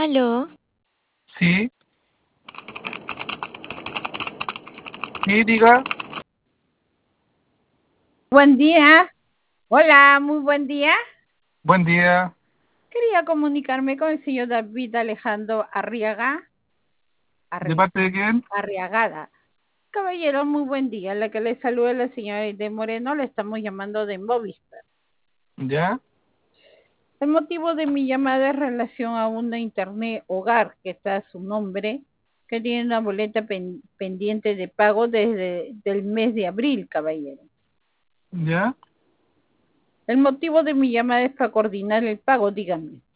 Aló, Sí, sí, diga, Buen día. Hola, muy buen día. buen día. Quería comunicarme con el señor David Alejandro ¿De parte de quién? Arriagada. Caballero, muy buen día. La que le saluda es la señora de Moreno, le estamos llamando de Movistar. ¿Ya? El motivo de mi llamada es relación a una internet hogar que está a su nombre, que tiene una boleta pendiente de pago desde el mes de abril, caballero. ¿Ya? El motivo de mi llamada es para coordinar el pago, dígame.